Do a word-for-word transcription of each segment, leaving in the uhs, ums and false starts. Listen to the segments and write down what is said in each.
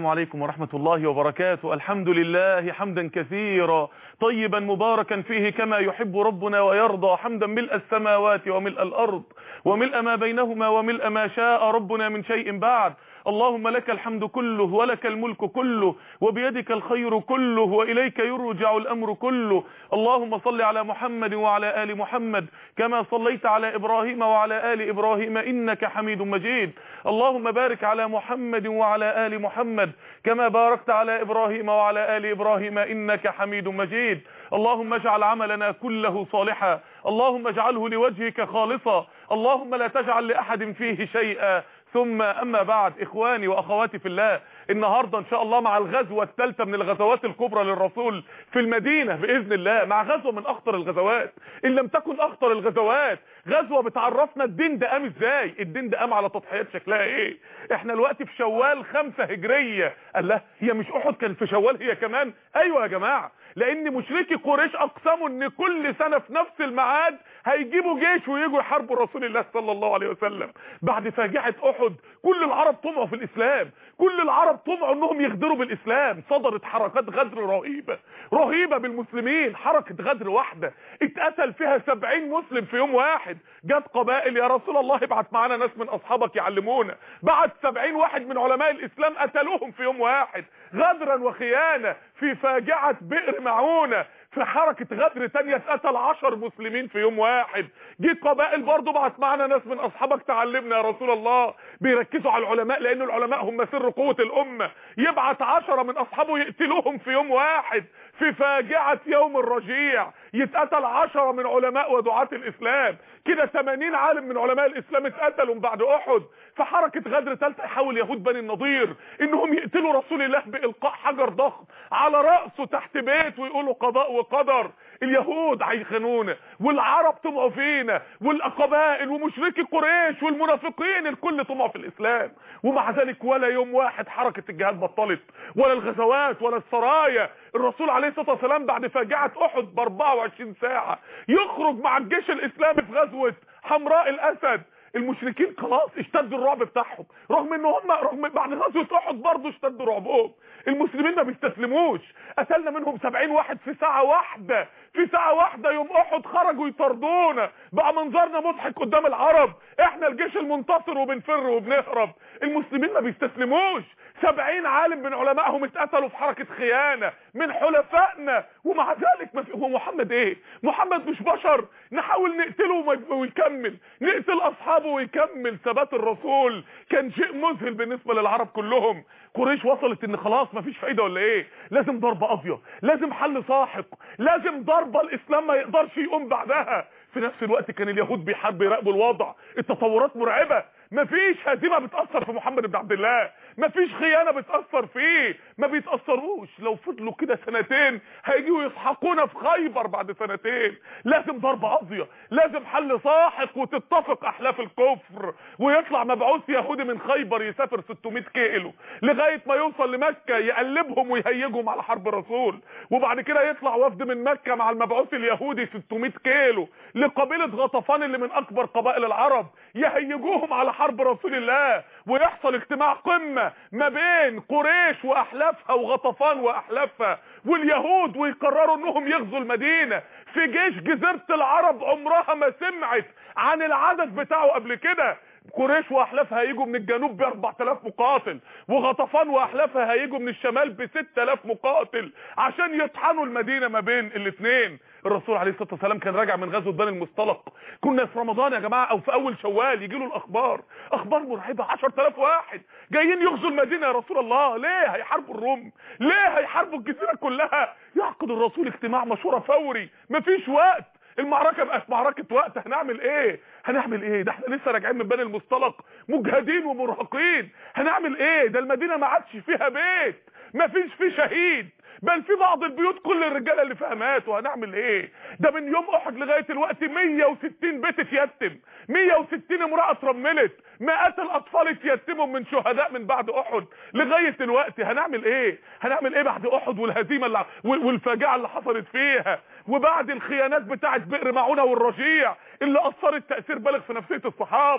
السلام عليكم ورحمة الله وبركاته. الحمد لله حمدا كثيرا طيبا مباركا فيه كما يحب ربنا ويرضى، حمدا ملء السماوات وملء الأرض وملء ما بينهما وملء ما شاء ربنا من شيء بعد. اللهم لك الحمد كله ولك الملك كله وبيدك الخير كله وإليك يرجع الأمر كله. اللهم صل على محمد وعلى آل محمد كما صليت على إبراهيم وعلى آل إبراهيم إنك حميد مجيد. اللهم بارك على محمد وعلى آل محمد كما باركت على إبراهيم وعلى آل إبراهيم إنك حميد مجيد. اللهم اجعل عملنا كله صالحا، اللهم اجعله لوجهك خالصا، اللهم لا تجعل لأحد فيه شيئا. ثم أما بعد، إخواني وأخواتي في الله، النهاردة إن شاء الله مع الغزوة الثالثة من الغزوات الكبرى للرسول في المدينة بإذن الله، مع غزوة من أخطر الغزوات إن لم تكن أخطر الغزوات. غزوة بتعرفنا الدين ده قام إزاي، الدين ده قام على تضحيات شكلها إيه. إحنا الوقت في شوال خمسة هجرية. الله، هي مش أحد كان في شوال هي كمان؟ أيوة يا جماعة، لأن مشركي قريش أقسموا إن كل سنة في نفس الميعاد هيجيبوا جيش ويجوا يحاربوا رسول الله صلى الله عليه وسلم. بعد فاجعة أحد كل العرب طمعوا في الإسلام، كل العرب طمعوا انهم يغدروا بالإسلام. صدرت حركات غدر رهيبة رهيبة بالمسلمين. حركة غدر واحدة اتقتل فيها سبعين مسلم في يوم واحد. جت قبائل يا رسول الله ابعت معانا ناس من اصحابك يعلمونا، بعت سبعين واحد من علماء الإسلام قتلوهم في يوم واحد غدرا وخيانة. في فاجعة بئر معونة في حركة غدر تانية اتقتل عشر مسلمين في يوم واحد. جيت قبائل برضو بعت معنا ناس من اصحابك تعلمنا يا رسول الله. بيركزوا على العلماء لان العلماء هم سر قوة الامة. يبعت عشرة من اصحابه يقتلوهم في يوم واحد. في فاجعة يوم الرجيع يتقتل عشرة من علماء ودعاة الاسلام. كده ثمانين عالم من علماء الاسلام اتقتلوا بعد احد. في حركة غدر ثالثة يحاول يهود بني النضير انهم يقتلوا رسول الله بالقاء حجر ضخم على رأسه تحت بيت ويقولوا قضاء وقدر. اليهود هيخانونا والعرب طمعوا فينا والقبائل ومشركي قريش والمنافقين الكل طمعوا في الاسلام. ومع ذلك ولا يوم واحد حركة الجهاد بطلت ولا الغزوات ولا السرايا. الرسول عليه الصلاة والسلام بعد فاجعة احد ب أربعة وعشرين ساعة يخرج مع الجيش الاسلامي في غزوة حمراء الاسد. المشركين خلاص اشتد الرعب بتاعهم، رغم ان هم رغم بعد غزوة احد برضه اشتد رعبهم. المسلمين ما بيستسلموش. قتلنا منهم سبعين واحد في ساعة واحدة. في ساعة واحدة يوم احد خرجوا يطردونا، بقى منظرنا مضحك قدام العرب. احنا الجيش المنتصر وبنفر وبنهرب. المسلمين ما بيستسلموش. سبعين عالم من علمائهم اتقتلوا في حركة خيانة من حلفائنا. ومع ذلك ما في. هو محمد ايه؟ محمد مش بشر نحاول نقتله ويكمل، نقتل اصحابه ويكمل. ثبات الرسول كان شيء مذهل بالنسبة للعرب كلهم. قريش وصلت ان خلاص ما فيش فايدة ولا ايه؟ لازم ضربة قاضية، لازم حل ساحق، لازم ضربة الاسلام ما يقدرش يقوم بعدها. في نفس الوقت كان اليهود بيحاربوا يراقبوا الوضع. التطورات مرعبة. مفيش هزيمة بتأثر في محمد بن عبد الله، مفيش خيانة بتأثر فيه، ما بيتأثروش. لو فضلوا كده سنتين هيجيوا يسحقونا في خيبر بعد سنتين. لازم ضربة قاضية، لازم حل ساحق وتتفق احلاف الكفر، ويطلع مبعوث يهودي من خيبر يسافر ستمائة كيلو لغاية ما يوصل لمكة يقلبهم ويهيجهم على حرب الرسول. وبعد كده يطلع وفد من مكة مع المبعوث اليهودي ستمائة كيلو لقبيلة غطفان اللي من اكبر قبائل العرب يهيجوهم على حرب رسول الله. ويحصل اجتماع قمة ما بين قريش واحلافها وغطفان واحلافها واليهود، ويقرروا انهم يغزوا المدينة في جيش جزيرة العرب عمرها ما سمعت عن العدد بتاعه قبل كده. قريش واحلافها هيجوا من الجنوب ب أربعة آلاف مقاتل، وغطفان واحلافها هيجوا من الشمال ب ستة آلاف مقاتل عشان يطحنوا المدينة ما بين الاثنين. الرسول عليه الصلاة والسلام كان راجع من غزوة بني المصطلق. كنا في رمضان يا جماعة او في اول شوال، يجي له الاخبار اخبار مرعبة. عشرة آلاف واحد جايين يغزوا المدينة يا رسول الله. ليه هيحاربوا الروم؟ ليه هيحاربوا الجزيرة كلها؟ يعقد الرسول اجتماع مشورة فوري. مفيش وقت، المعركة بقت معركة وقت. هنعمل ايه؟ هنعمل ايه؟ ده احنا لسه راجعين من بني المصطلق مجهدين ومرهقين. هنعمل ايه؟ ده المدينة ما عادش فيها بيت، ما فيش فيه شهيد، بل في بعض البيوت كل الرجاله اللي فيها ماتوا. هنعمل ايه؟ ده من يوم احد لغايه الوقت مية وستين بيت اتيتم، مية وستين امراه اترملت، مئات الاطفال اتيتموا من شهداء من بعد احد لغايه الوقت. هنعمل ايه؟ هنعمل ايه بعد احد والهزيمه اللي والفاجعه اللي حصلت فيها، وبعد الخيانات بتاعه بئر معونه والرجيع اللي اثرت تاثير بالغ في نفسيه الصحابه؟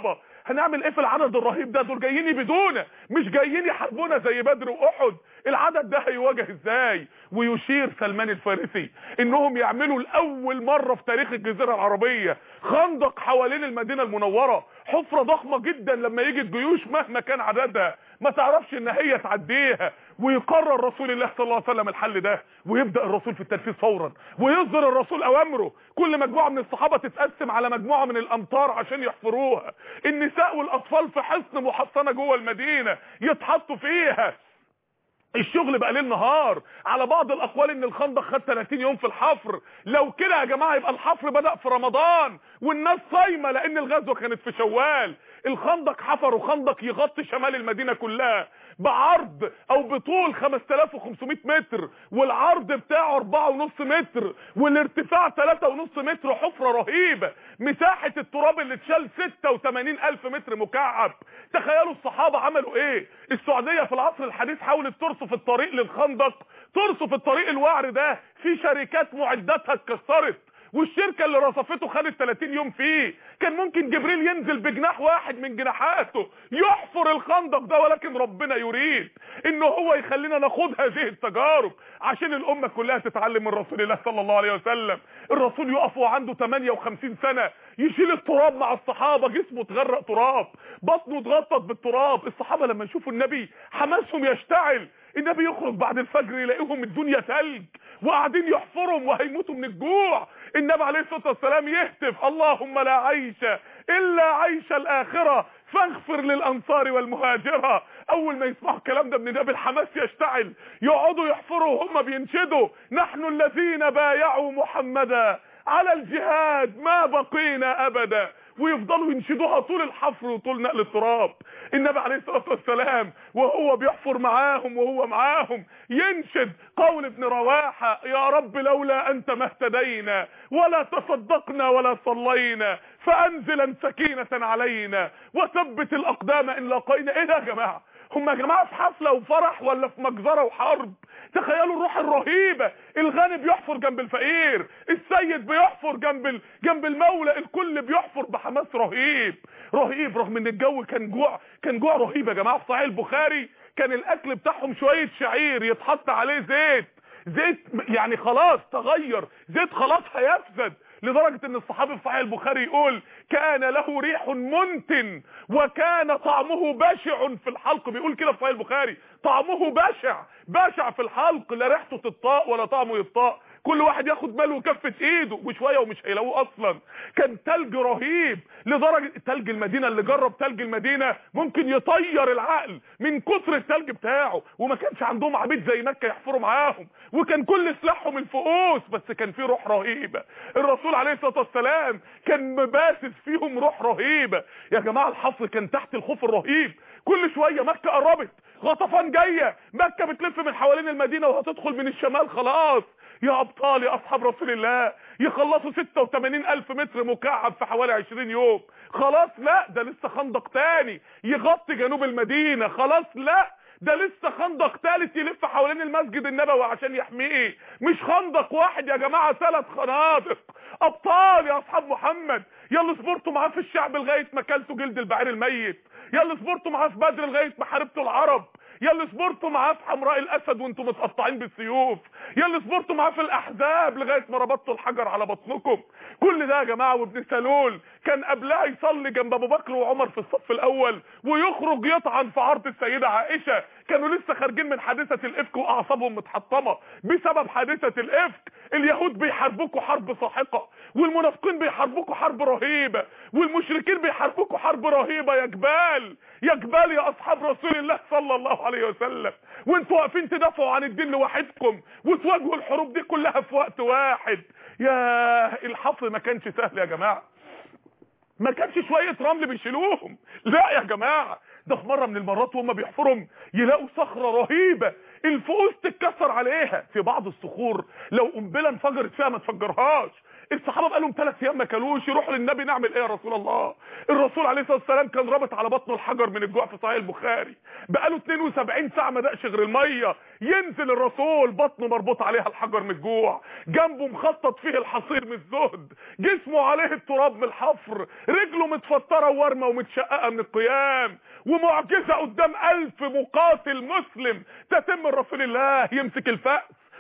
هنعمل ايه في العدد الرهيب ده؟ دول جايين يبيدونا، مش جايين يحاربونا زي بدر واحد. العدد ده هيواجه ازاي؟ ويشير سلمان الفارسي انهم يعملوا لاول مره في تاريخ الجزيره العربيه خندق حوالين المدينه المنوره، حفره ضخمه جدا لما يجي الجيوش مهما كان عددها ما تعرفش ان هي تعديها. ويقرر رسول الله صلى الله عليه وسلم الحل ده، ويبدا الرسول في التنفيذ فورا، ويصدر الرسول اوامره. كل مجموعه من الصحابه تتقسم على مجموعه من الامطار عشان يحفروها. النساء والاطفال في حصن محصنه جوه المدينه يتحطوا فيها. الشغل بقى ليل نهار. على بعض الاقوال ان الخندق خد ثلاثين يوم في الحفر. لو كده يا جماعه يبقى الحفر بدأ في رمضان والناس صايمه، لان الغزوه كانت في شوال. الخندق حفروا خندق يغطي شمال المدينه كلها بعرض او بطول خمسة آلاف وخمسمائة متر، والعرض بتاعه أربعة ونص متر، والارتفاع ثلاثة ونص متر. حفره رهيبه. مساحه التراب اللي اتشال ستة وثمانين ألف متر مكعب. تخيلوا الصحابه عملوا ايه. السعوديه في العصر الحديث حاولت ترصف الطريق للخندق، ترصف الطريق الوعر ده، في شركات معداتها اتكسرت، والشركه اللي رصفته خدت ثلاثين يوم فيه. كان ممكن جبريل ينزل بجناح واحد من جناحاته يحفر الخندق ده، ولكن ربنا يريد ان هو يخلينا نخوض هذه التجارب عشان الامه كلها تتعلم من رسول الله صلى الله عليه وسلم. الرسول يقف وعنده ثمانية وخمسين سنه يشيل التراب مع الصحابه، جسمه اتغرق تراب، بطنه اتغطت بالتراب. الصحابه لما يشوفوا النبي حماسهم يشتعل. النبي يخرج بعد الفجر يلاقيهم الدنيا ثلج وقاعدين يحفرهم وهيموتوا من الجوع. النبي عليه الصلاه والسلام يهتف: اللهم لا عيش الا عيش الاخره فاغفر للانصار والمهاجره. اول ما يسمعوا الكلام ده من النبي الحماس يشتعل، يقعدوا يحفروا وهم بينشدوا: نحن الذين بايعوا محمدا على الجهاد ما بقينا ابدا. ويفضلوا ينشدوها طول الحفر وطول نقل التراب. النبي عليه الصلاه والسلام وهو بيحفر معاهم وهو معاهم ينشد قول ابن رواحه: يا رب لولا انت ما اهتدينا ولا تصدقنا ولا صلينا فانزلا سكينه علينا وثبت الاقدام ان لاقينا. ايه ده يا جماعه؟ هم يا جماعه في حفله وفرح ولا في مجزره وحرب؟ تخيلوا الروح الرهيبه. الغني بيحفر جنب الفقير، السيد بيحفر جنب ال... جنب المولى، الكل بيحفر بحماس رهيب رهيب. رغم ان الجو كان جوع، كان جوع رهيب يا جماعه. في صحيح البخاري كان الاكل بتاعهم شويه شعير يتحط عليه زيت، زيت يعني خلاص تغير، زيت خلاص هيفسد، لدرجه ان الصحابي في صحيح البخاري يقول: كان له ريح منتن وكان طعمه بشع في الحلق. بيقول كده في صحيح البخاري: طعمه بشع، بشع في الحلق، لا ريحته تطاق ولا طعمه يطاق. كل واحد ياخد ماله وكفه ايده وشويه ومش هيلاقوه اصلا. كان تلج رهيب، لدرجه تلج المدينه اللي جرب تلج المدينه ممكن يطير العقل من كتر التلج بتاعه. وما كانش عندهم عبيد زي مكه يحفروا معاهم، وكان كل سلاحهم الفؤوس، بس كان في روح رهيبه. الرسول عليه الصلاه والسلام كان مباسس فيهم روح رهيبه. يا جماعه الحفر كان تحت الخوف الرهيب. كل شويه مكه قربت، غطفان جايه، مكه بتلف من حوالين المدينه وهتدخل من الشمال خلاص. يا ابطال يا اصحاب رسول الله، يخلصوا ستة وثمانين الف متر مكعب في حوالي عشرين يوم. خلاص لا، ده لسه خندق تاني يغطي جنوب المدينه. خلاص لا، ده لسه خندق ثالث يلف حوالين المسجد النبوي عشان يحميه. مش خندق واحد يا جماعه، ثلاث خنادق. ابطال يا اصحاب محمد، يلا صبرتوا معاه في الشعب لغايه ما كلتوا جلد البعير الميت، يلا صبرتوا معاه في بدر لغايه ما حاربتوا العرب، يلا صبرتوا معاه في حمراء الاسد وانتم متقطعين بالسيوف، يلا صبرتوا معاه في الاحزاب لغايه ما ربطتوا الحجر على بطنكم. كل ده يا جماعه. وابن سلول كان قبلها يصلي جنب ابو بكر وعمر في الصف الاول، ويخرج يطعن في عرض السيده عائشه. كانوا لسه خارجين من حادثه الافك واعصابهم متحطمه بسبب حادثه الافك. اليهود بيحاربوكوا حرب ساحقه، والمنافقين بيحاربوكوا حرب رهيبه، والمشركين بيحاربوكوا حرب رهيبه. يا جبال يا جبال يا اصحاب رسول الله صلى الله عليه وسلم، وانتوا واقفين تدافعوا عن الدين لوحدكم وتواجهوا الحروب دي كلها في وقت واحد. يا الحفر ما كانش سهل يا جماعه، ما كانش شويه رمل بيشيلوهم، لا يا جماعه. ده في مره من المرات وهم بيحفروا يلاقوا صخره رهيبه الفؤوس تتكسر عليها. في بعض الصخور لو قنبله انفجرت فيها ما تفجرهاش، الصحابه بقالهم ثلاث ايام ما كلوش، يروحوا للنبي نعمل ايه يا رسول الله؟ الرسول عليه الصلاه والسلام كان رابط على بطنه الحجر من الجوع في صحيح البخاري، بقاله اتنين وسبعين ساعه ما دقش غير الميه، ينزل الرسول بطنه مربوط عليها الحجر من الجوع، جنبه مخطط فيه الحصير من الزهد، جسمه عليه التراب من الحفر، رجله متفطره وورمه ومتشققه من القيام، ومعجزه قدام ألف مقاتل مسلم تتم رسول الله يمسك الفأس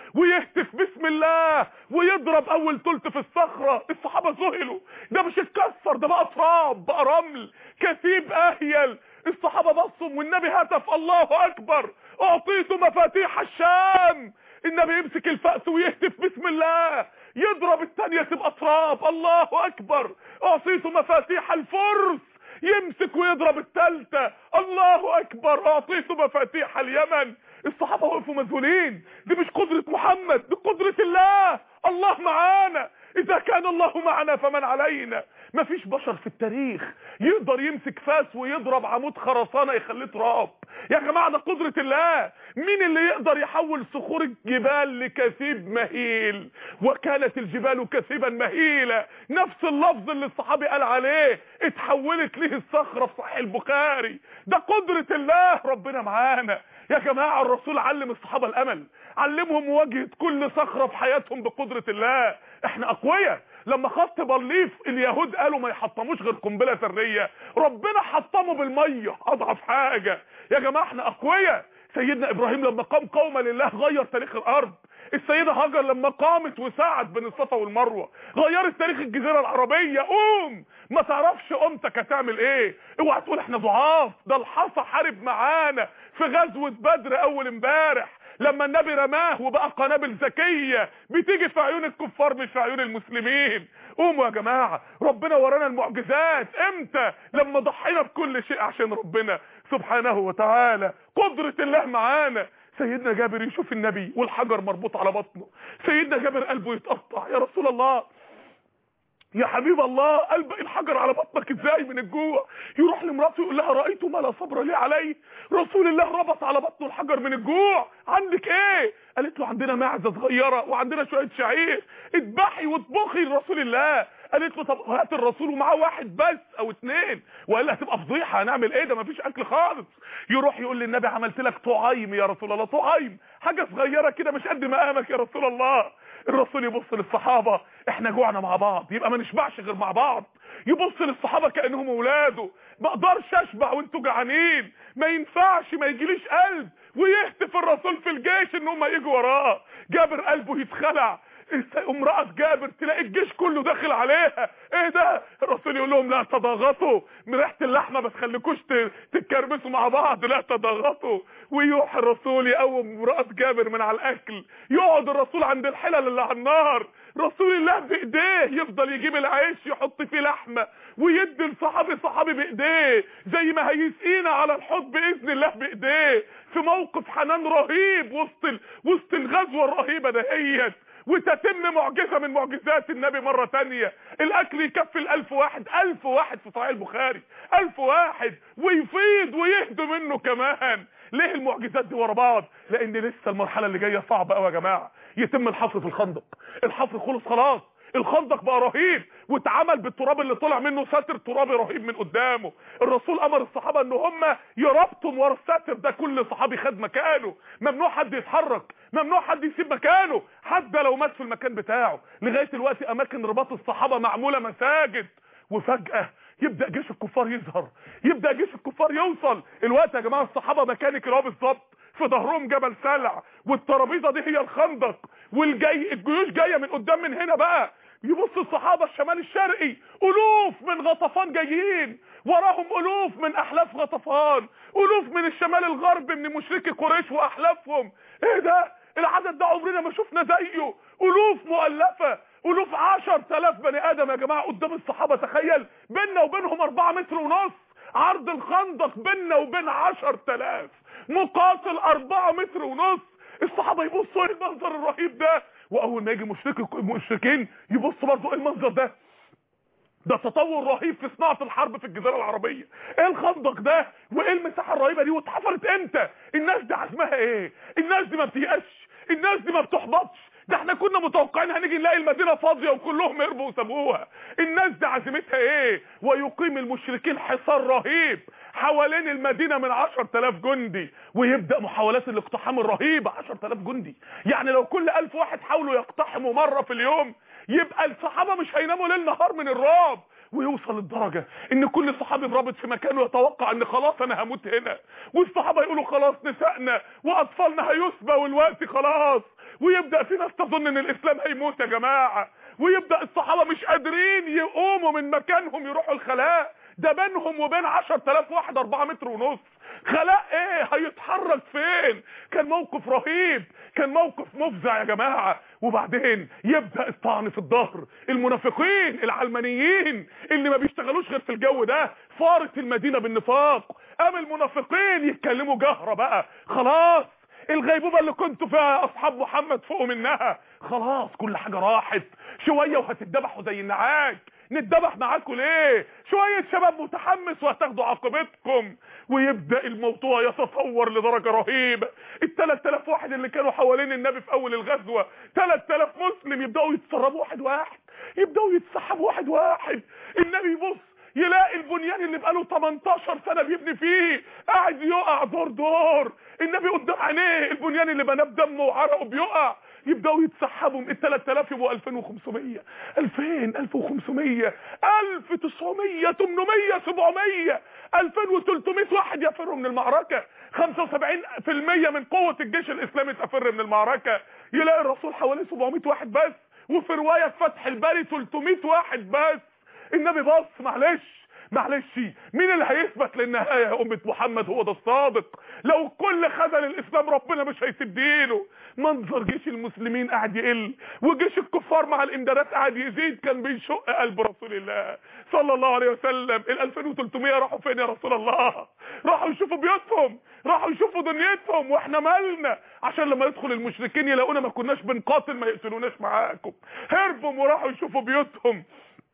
ويهتف بسم الله ويضرب اول تلت في الصخره. الصحابه ذهلوا، ده مش اتكسر، ده بقى تراب، بقى رمل كثيب اهيل. الصحابه بصوا والنبي هتف الله اكبر، اعطيت مفاتيح الشام. النبي يمسك الفأس ويهتف بسم الله، يضرب الثانيه تبقى تراب، الله اكبر، اعطيت مفاتيح الفرس. يمسك ويضرب الثالثه، الله اكبر، اعطيت مفاتيح اليمن. الصحابه وقفوا مذهولين، دي مش قدره محمد، دي قدره الله. الله معانا، اذا كان الله معنا فمن علينا. مفيش بشر في التاريخ يقدر يمسك فاس ويضرب عمود خرسانه يخليه تراب. يا جماعه ده قدره الله. مين اللي يقدر يحول صخور الجبال لكثيب مهيل؟ وكانت الجبال كثيبا مهيلا، نفس اللفظ اللي الصحابي قال عليه اتحولت ليه الصخره في صحيح البخاري. ده قدره الله، ربنا معانا. يا جماعه الرسول علم الصحابه الامل، علمهم مواجهه كل صخره في حياتهم بقدره الله. احنا اقوياء. لما خط بليف اليهود قالوا ما يحطموش غير قنبله ذريه، ربنا حطمه بالميه، اضعف حاجه. يا جماعه احنا اقوياء. سيدنا ابراهيم لما قام قوما لله غير تاريخ الارض. السيده هاجر لما قامت وسعت بين الصفا والمروه غيرت تاريخ الجزيره العربيه. قوم، ما تعرفش قومتك هتعمل ايه. اوعى تقول احنا ضعاف، ده الحصى حارب معانا في غزوه بدر اول امبارح لما النبي رماه وبقى قنابل ذكيه بتيجي في عيون الكفار مش في عيون المسلمين. قوموا يا جماعه، ربنا ورانا المعجزات امتى؟ لما ضحينا بكل شيء عشان ربنا سبحانه وتعالى. قدره الله معانا. سيدنا جابر يشوف النبي والحجر مربوط على بطنه، سيدنا جابر قلبه يتقطع، يا رسول الله يا حبيب الله، قلب الحجر على بطنك ازاي من الجوع؟ يروح لمراته يقول لها رايت ما لا صبر لي عليه، رسول الله ربط على بطنه الحجر من الجوع، عندك ايه؟ قالت له عندنا معزه صغيره وعندنا شويه شعير، اذبحي واطبخي لرسول الله. قالت له طب هات الرسول ومعاه واحد بس او اتنين، وقال لها هتبقى فضيحه، هنعمل ايه ده مفيش اكل خالص. يروح يقول للنبي عملت لك طعيم يا رسول الله، طعيم حاجه صغيره كده مش قد مقامك يا رسول الله. الرسول يبص للصحابه، احنا جوعنا مع بعض يبقى ما نشبعش غير مع بعض. يبص للصحابه كانهم اولاده، ما اقدرش اشبع وانتوا جعانين، ما ينفعش، ما يجيليش قلب. ويهتف الرسول في الجيش ان هم يجوا وراه. جابر قلبه يتخلع، امرأة جابر تلاقي الجيش كله داخل عليها، ايه ده؟ الرسول يقول لهم لا تضاغطوا، من ريحه اللحمه ما تخليكوش تتكرمسوا مع بعض، لا تضاغطوا. ويروح الرسول يقوم امرأة جابر من على الاكل، يقعد الرسول عند الحلل اللي على النار، رسول الله بايديه يفضل يجيب العيش يحط فيه لحمه ويدي لصحابي صحابي بايديه، زي ما هيسقينا على الحوض باذن الله بايديه، في موقف حنان رهيب وسط ال... وسط الغزوه الرهيبه دهيت. وتتم معجزة من معجزات النبي مرة تانية، الاكل يكفي الالف واحد، الف واحد في صحيح البخاري، الف واحد ويفيض ويهدوا منه كمان. ليه المعجزات دي ورا بعض؟ لان لسه المرحلة اللي جاية صعبة قوي يا جماعة. يتم الحفر في الخندق، الحفر خلص خلاص، الخندق بقى رهيب واتعمل بالتراب اللي طلع منه ساتر ترابي رهيب من قدامه. الرسول امر الصحابه ان هم يربطوا ورا الساتر ده، كل صحابي خد مكانه، ممنوع حد يتحرك، ممنوع حد يسيب مكانه حتى لو مات في المكان بتاعه. لغايه دلوقتي اماكن رباط الصحابه معموله مساجد. وفجاه يبدا جيش الكفار يظهر، يبدا جيش الكفار يوصل. الوقت يا جماعه الصحابه مكانك اهو بالظبط، في ظهرهم جبل سلع، والترابيزه دي هي الخندق، والجاي الجيوش جايه من قدام من هنا بقى. يبص الصحابه الشمال الشرقي، الوف من غطفان جايين، وراهم الوف من احلاف غطفان، الوف من الشمال الغربي من مشركي قريش واحلافهم. ايه ده؟ العدد ده عمرنا ما شفنا زيه، الوف مؤلفه، الوف عشر تلاف بني ادم يا جماعه قدام الصحابه. تخيل بيننا وبينهم اربعة متر ونص، عرض الخندق بيننا وبين عشر تلاف مقاتل اربعة متر ونص. الصحابه يبصوا ايه المنظر الرهيب ده، واول ما يجي مشركي المشركين يبصوا برضه ايه المنظر ده. ده تطور رهيب في صناعه الحرب في الجزيره العربيه. ايه الخندق ده وايه المساحه الرهيبه دي واتحفرت امتى؟ الناس دي عزمها ايه؟ الناس دي ما بتيأسش، الناس دي ما بتحبطش، ده احنا كنا متوقعين هنيجي نلاقي المدينه فاضيه وكلهم هربوا وسابوها. الناس دي عزيمتها ايه؟ ويقيم المشركين حصار رهيب حوالين المدينه من عشرة آلاف جندي، ويبدا محاولات الاقتحام الرهيبه. عشرة آلاف جندي، يعني لو كل ألف واحد حاولوا يقتحموا مره في اليوم يبقى الصحابه مش هيناموا ليل نهار من الرعب. ويوصل الدرجه ان كل صحابي رابط في مكانه يتوقع ان خلاص انا هموت هنا، والصحابه يقولوا خلاص نسائنا واطفالنا هيسبى والوقت خلاص، ويبدا في ناس تظن ان الاسلام هيموت يا جماعه، ويبدا الصحابه مش قادرين يقوموا من مكانهم يروحوا الخلاء. ده بينهم وبين عشرة آلاف واحد أربعة متر ونص، خلاء ايه هيتحرك فين؟ كان موقف رهيب، كان موقف مفزع يا جماعه. وبعدين يبدا الطعن في الظهر. المنافقين العلمانيين اللي ما بيشتغلوش غير في الجو ده فارت المدينه بالنفاق. قام المنافقين يتكلموا جهره بقى، خلاص الغيبوبه اللي كنتوا فيها اصحاب محمد فوقوا منها، خلاص كل حاجه راحت، شويه وهتتذبحوا زي النعاج. نتذبح معاكم ليه؟ شويه شباب متحمس وهتاخدوا عاقبتكم. ويبدا الموضوع يتطور لدرجه رهيبه. ال ثلاثة آلاف واحد اللي كانوا حوالين النبي في اول الغزوه، ثلاثة آلاف مسلم يبداوا يتسربوا واحد واحد، يبداوا يتسحبوا واحد واحد. النبي يبص يلاقي البنيان اللي بقاله تمنتاشر سنه بيبني فيه قاعد يقع دور دور. النبي قدام عينيه البنيان اللي بناه بدمه وعرقه بيقع. يبداوا يتسحبوا من ال ثلاثة آلاف يبقوا ألفين وخمسمية، ألفين، ألف وخمسمية، ألف وتسعمية، ثمانمية، سبعمية، ألفين وثلاثمية واحد يفروا من المعركه. خمسة وسبعين بالمية من قوه الجيش الاسلامي تفر من المعركه. يلاقي الرسول حوالي سبعمية واحد بس، وفي روايه فتح الباري ثلاثمية واحد بس. النبي بص معلش معلش مين اللي هيثبت للنهايه يا امه محمد هو ده الصادق؟ لو كل خذل الاسلام ربنا مش هيسيب دينه. منظر جيش المسلمين قاعد يقل وجيش الكفار مع الامدادات قاعد يزيد، كان بيشق قلب رسول الله صلى الله عليه وسلم. ال ألفين وثلاثمية راحوا فين يا رسول الله؟ راحوا يشوفوا بيوتهم، راحوا يشوفوا دنيتهم، واحنا مالنا؟ عشان لما يدخل المشركين يلاقونا ما كناش بنقاتل ما يقتلوناش معاكم. هربوا وراحوا يشوفوا بيوتهم.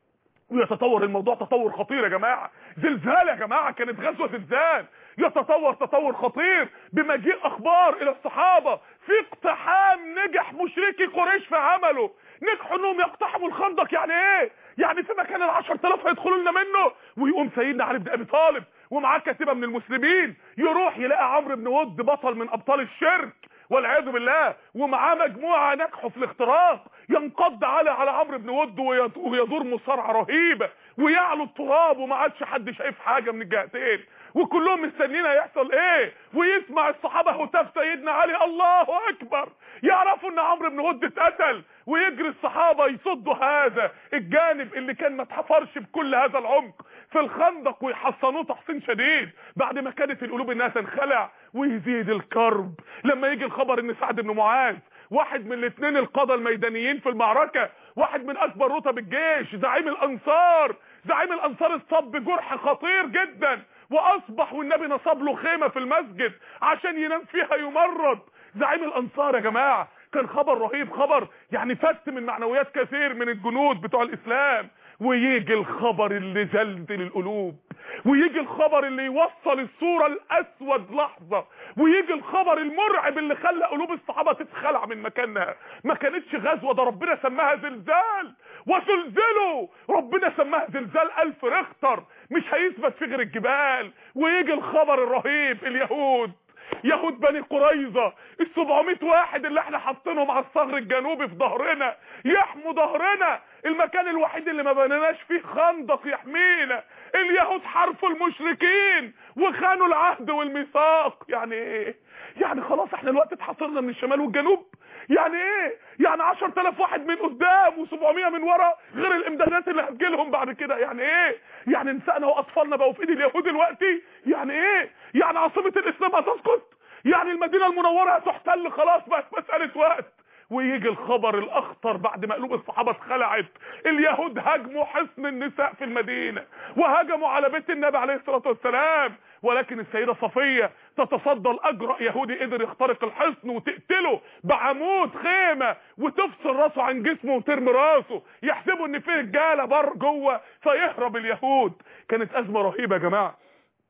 ويتطور الموضوع تطور خطير يا جماعه، زلزال يا جماعه، كانت غزوه زلزال. يتطور تطور خطير بمجيء اخبار الى الصحابه في اقتحام نجح مشركي قريش في عمله. نجحوا انهم يقتحموا الخندق. يعني ايه؟ يعني في مكان ال عشرة آلاف هيدخلوا لنا منه. ويقوم سيدنا علي بن ابي طالب ومعاه كتيبه من المسلمين يروح يلاقي عمرو بن ود بطل من ابطال الشرك والعياذ بالله، ومعاه مجموعه نجحوا في الاختراق، ينقض على على عمرو بن ود ويدور مصارعه رهيبه ويعلو التراب وما عادش حد شايف حاجه من الجهتين، وكلهم مستنيين هيحصل ايه. ويسمع الصحابه هتاف سيدنا علي الله اكبر، يعرفوا ان عمرو بن ود اتقتل، ويجري الصحابه يصدوا هذا الجانب اللي كان ما اتحفرش بكل هذا العمق في الخندق ويحصنوه تحصين شديد بعد ما كانت القلوب الناس تنخلع. ويزيد الكرب لما يجي الخبر ان سعد بن معاذ واحد من الاثنين القاده الميدانيين في المعركه، واحد من اكبر رتب الجيش، زعيم الانصار، زعيم الانصار اتصاب بجرح خطير جدا واصبح والنبي نصب له خيمه في المسجد عشان ينام فيها يمرض. زعيم الانصار يا جماعه كان خبر رهيب، خبر يعني فت من معنويات كثير من الجنود بتوع الاسلام. ويجي الخبر اللي زلزل القلوب، ويجي الخبر اللي يوصل الصوره الاسود لحظه، ويجي الخبر المرعب اللي خلى قلوب الصحابه تتخلع من مكانها. ما كانتش غزوه، ده ربنا سماها زلزال. وزلزلوا، ربنا سماها زلزال ألف ريختر، مش هيثبت في غير الجبال. ويجي الخبر الرهيب، اليهود يهود بني قريظه السبعمية واحد اللي احنا حاطينهم على الثغر الجنوبي في ظهرنا يحموا ظهرنا، المكان الوحيد اللي ما بنيناش فيه خندق يحمينا. اليهود حرفوا المشركين وخانوا العهد والميثاق. يعني ايه؟ يعني خلاص احنا الوقت اتحصرنا من الشمال والجنوب. يعني ايه؟ يعني عشرة آلاف واحد من قدام وسبعمية من ورا غير الامدادات اللي هتجيلهم بعد كده. يعني ايه؟ يعني نسائنا واطفالنا بقوا في ايد اليهود دلوقتي. يعني ايه؟ يعني عاصمه الاسلام هتسقط؟ يعني المدينه المنوره هتحتل؟ خلاص بقت مساله وقت. ويجي الخبر الاخطر بعد ما قلوب الصحابه اتخلعت، اليهود هاجموا حصن النساء في المدينه وهاجموا على بيت النبي عليه الصلاه والسلام. ولكن السيده صفيه تتصدى لاجرأ يهودي قدر يخترق الحصن وتقتله بعمود خيمه وتفصل راسه عن جسمه وترمي راسه، يحسبوا ان في رجاله بر جوه فيهرب اليهود. كانت ازمه رهيبه يا جماعه.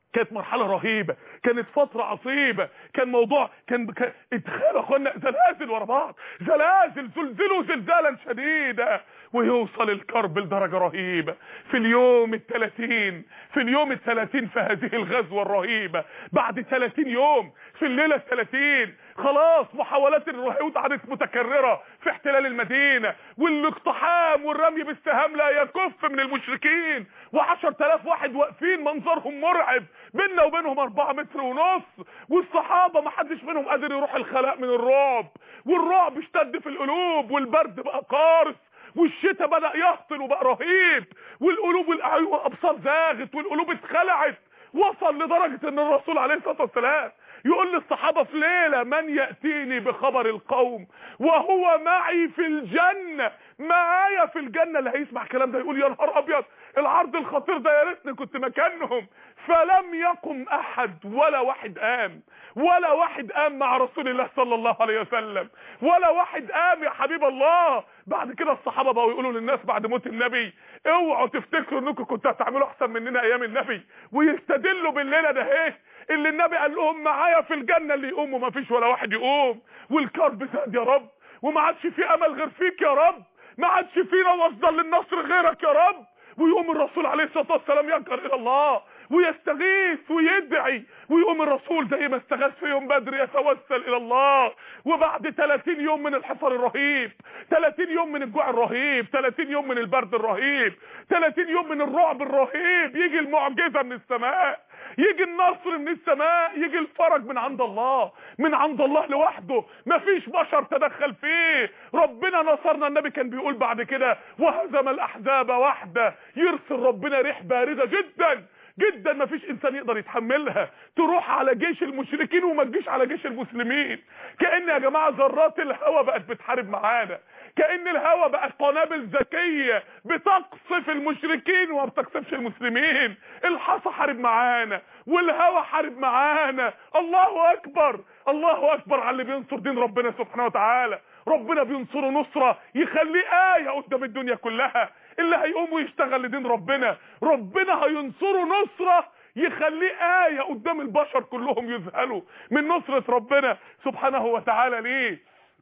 كانت مرحلة رهيبة، كانت فترة عصيبة، كان موضوع كان كان اتخيلوا يا اخوانا زلازل ورا بعض، زلازل زلزلوا زلزالا شديدا، ويوصل الكرب لدرجة رهيبة في اليوم الثلاثين في اليوم الثلاثين في هذه الغزوة الرهيبة. بعد ثلاثين يوم في الليلة الثلاثين خلاص محاولات اليهود عادت متكررة في احتلال المدينة، والاقتحام والرمي بالسهام لا يكف من المشركين، وعشر تلاف واحد واقفين منظرهم مرعب، بيننا وبينهم اربعة متر ونص، والصحابة ما حدش منهم قادر يروح الخلاء من الرعب، والرعب اشتد في القلوب، والبرد بقى قارس، والشتاء بدأ يهطل وبقى رهيب، والقلوب والابصار زاغت، والقلوب اتخلعت. وصل لدرجة ان الرسول عليه الصلاة والسلام يقول للصحابة في ليلة: من يأتيني بخبر القوم وهو معي في الجنة، معايا في الجنة. اللي هيسمع الكلام ده يقول: يا نهار ابيض، العرض الخطير ده، يا ريتني كنت مكانهم. فلم يقم احد، ولا واحد قام، ولا واحد قام مع رسول الله صلى الله عليه وسلم، ولا واحد قام يا حبيب الله. بعد كده الصحابة بقوا يقولوا للناس بعد موت النبي: اوعوا تفتكروا انكم كنتوا هتعملوا احسن مننا ايام النبي، ويستدلوا بالليلة ده ايه اللي النبي قال لهم معايا في الجنة، اللي يقوم وما فيش ولا واحد يقوم، والكرب زاد يا رب، وما عادش في امل غير فيك يا رب، ما عادش فينا مصدر للنصر غيرك يا رب. ويقوم الرسول عليه الصلاة والسلام ينكر الى الله ويستغيث ويدعي، ويقوم الرسول زي ما استغاث في يوم بدر يتوسل الى الله. وبعد ثلاثين يوم من الحصار الرهيب، ثلاثين يوم من الجوع الرهيب، ثلاثين يوم من البرد الرهيب، ثلاثين يوم من الرعب الرهيب، يجي المعجزة من السماء، يجي النصر من السماء، يجي الفرج من عند الله، من عند الله لوحده، مفيش بشر تدخل فيه. ربنا نصرنا. النبي كان بيقول بعد كده: وهزم الاحزاب وحده. يرسل ربنا ريح باردة جدا جدا مفيش انسان يقدر يتحملها، تروح على جيش المشركين وما تجيش على جيش المسلمين. كأن يا جماعة ذرات الهواء بقت بتحارب معانا، كأن الهواء بقت قنابل ذكية بتقصف المشركين وما بتقصفش المسلمين. الحصى حارب معانا، والهواء حارب معانا. الله اكبر، الله اكبر على اللي بينصر دين ربنا سبحانه وتعالى. ربنا بينصره نصرة يخليه آية قدام الدنيا كلها. اللي هيقوم ويشتغل لدين ربنا، ربنا هينصره نصرة يخليه آية قدام البشر كلهم يذهلوا من نصرة ربنا سبحانه وتعالى. ليه؟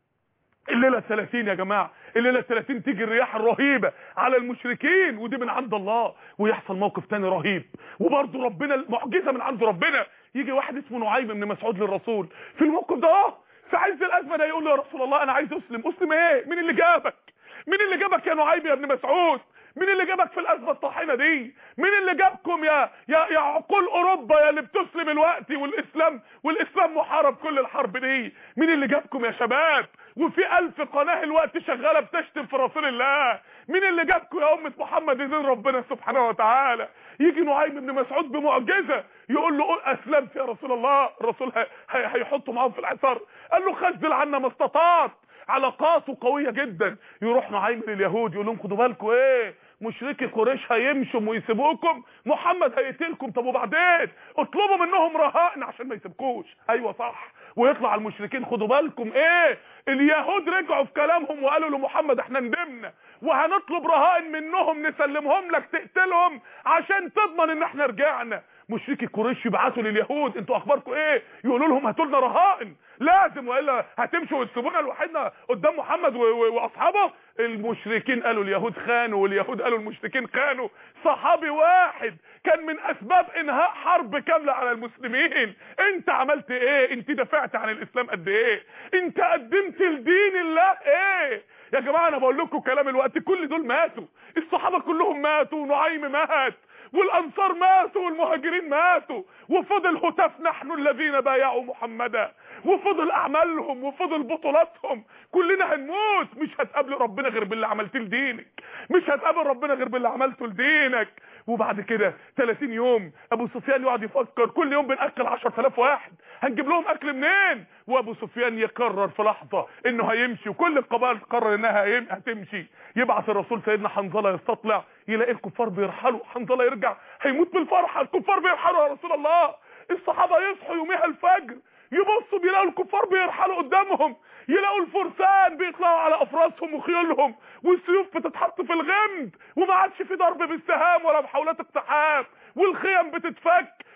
الليلة الثلاثين يا جماعة، الليلة الثلاثين تيجي الرياح الرهيبة على المشركين، ودي من عند الله. ويحصل موقف تاني رهيب، وبرضه ربنا المعجزة من عند ربنا. يجي واحد اسمه نعيم بن مسعود للرسول في الموقف ده، اه في عز الأزمة ده، يقول له: يا رسول الله أنا عايز أسلم. أسلم إيه؟ مين اللي جابك؟ مين اللي جابك يا نعيم يا ابن مسعود؟ مين اللي جابك في الأزمة الطاحنة دي؟ مين اللي جابكم يا يا يا عقول أوروبا يا اللي بتسلم الوقت، والإسلام والإسلام محارب كل الحرب دي؟ مين اللي جابكم يا شباب؟ وفي ألف قناة الوقت شغالة بتشتم في رسول الله. مين اللي جابكم يا أمة محمد دين ربنا سبحانه وتعالى؟ يجي نعيم بن مسعود بمعجزة يقول له: أسلمت يا رسول الله. الرسول هيحطه معاهم في الحصار. قال له: خذل عنا ما استطعت. علاقاته قوية جدا. يروح نعيم لليهود يقول لهم: خدوا بالكم، ايه مشركي قريش هيمشوا ويسيبوكم، محمد هيقتلكم. طب وبعدين؟ اطلبوا منهم رهائن عشان ما يسيبكوش. ايوه صح. ويطلع المشركين: خدوا بالكم، ايه اليهود رجعوا في كلامهم وقالوا لمحمد: احنا ندمنا وهنطلب رهائن منهم نسلمهم لك تقتلهم عشان تضمن ان احنا رجعنا. مشركي قريش يبعثوا لليهود: انتوا اخباركم ايه؟ يقولوا لهم: هاتوا لنا رهائن لازم، والا هتمشوا وتسيبونا لوحدنا قدام محمد واصحابه. المشركين قالوا اليهود خانوا، واليهود قالوا المشركين خانوا. صحابي واحد كان من اسباب انهاء حرب كامله على المسلمين. انت عملت ايه؟ انت دافعت عن الاسلام قد ايه؟ انت قدمت لدين الله ايه؟ يا جماعه انا بقول لكم كلام الوقت، كل دول ماتوا، الصحابه كلهم ماتوا، ونعيم مات، والانصار ماتوا، والمهاجرين ماتوا، وفضل هتاف نحن الذين بايعوا محمدا، وفضل اعمالهم، وفضل بطولاتهم. كلنا هنموت، مش هتقابل ربنا غير باللي عملته لدينك، مش هتقابل ربنا غير باللي عملته لدينك. وبعد كده ثلاثين يوم ابو سفيان يقعد يفكر: كل يوم بنأكل عشرة آلاف واحد، هنجيب لهم اكل منين؟ وابو سفيان يقرر في لحظة انه هيمشي، وكل القبائل تقرر انها هتمشي. يبعث الرسول سيدنا حنظله يستطلع، يلاقي الكفار بيرحلوا، حنظله يرجع هيموت بالفرحة، الكفار بيرحلوا يا رسول الله. الصحابة يصحوا يوميها الفجر يبصوا بيلاقوا الكفار بيرحلوا قدامهم، يلاقوا الفرسان بيطلعوا على افراسهم وخيولهم، والسيوف بتتحط في الغمد، وما عادش في ضرب بالسهام ولا محاولات اقتحام، والخيم بتتفك،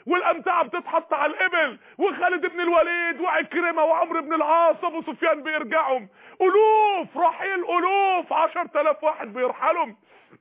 والامتعه بتتحط على الابل، وخالد بن الوليد وعكرمه وعمرو بن العاص وابو سفيان بيرجعوا، الوف رحيل، الوف عشرة آلاف واحد بيرحلهم.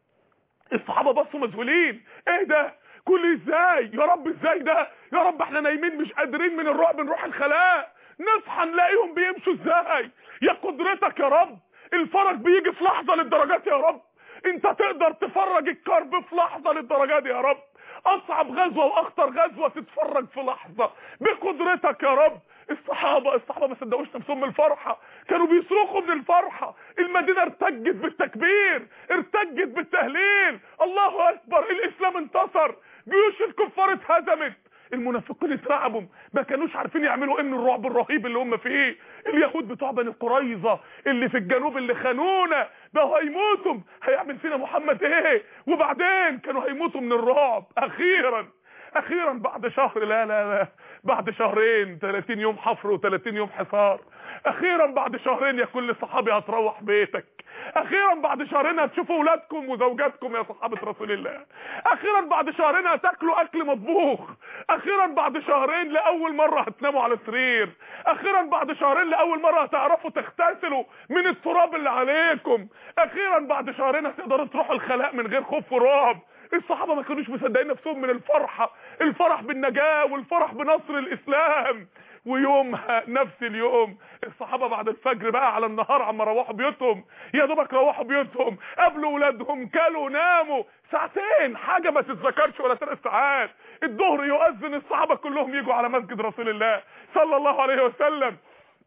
الصحابه بصوا مذهولين، ايه ده؟ كل ازاي يا رب؟ ازاي ده يا رب؟ احنا نايمين مش قادرين من الرعب نروح الخلاء، نصحى نلاقيهم بيمشوا ازاي؟ يا قدرتك يا رب، الفرج بيجي في لحظه للدرجات يا رب، انت تقدر تفرج الكرب في لحظه للدرجات يا رب. اصعب غزوه واخطر غزوه تتفرج في لحظه بقدرتك يا رب. الصحابه الصحابه ما صدقوش نفسهم من الفرحه، كانوا بيصرخوا من الفرحه، المدينه ارتجت بالتكبير، ارتجت بالتهليل، الله اكبر، الاسلام انتصر، جيوش الكفار اتهزمت. المنافقين اترعبوا، ما كانوش عارفين يعملوا ايه من الرعب الرهيب اللي هم فيه. اليهود بتوع بني قريظه اللي في الجنوب اللي خانونا بقوا هيموتوا، هيعمل فينا محمد ايه؟ وبعدين كانوا هيموتوا من الرعب. اخيرا اخيرا بعد شهر، لا لا لا بعد شهرين، ثلاثين يوم حفر و30 يوم حصار، اخيرا بعد شهرين يا كل صحابي هتروح بيتك، اخيرا بعد شهرين هتشوفوا اولادكم وزوجاتكم يا صحابه رسول الله، اخيرا بعد شهرين هتاكلوا اكل مطبوخ، اخيرا بعد شهرين لاول مره هتناموا على سرير، اخيرا بعد شهرين لاول مره هتعرفوا تغتسلوا من التراب اللي عليكم، اخيرا بعد شهرين هتقدروا تروحوا الخلاء من غير خوف ورعب. الصحابه ما كانوش مصدقين نفسهم من الفرحه، الفرح بالنجاه والفرح بنصر الاسلام. ويومها نفس اليوم الصحابه بعد الفجر بقى على النهار عم روحوا بيوتهم، يا دوبك روحوا بيوتهم قابلوا اولادهم، كلوا ناموا ساعتين، حاجه ما تتذكرش ولا ثلاث ساعات، الظهر يؤذن الصحابه كلهم يجوا على مسجد رسول الله صلى الله عليه وسلم.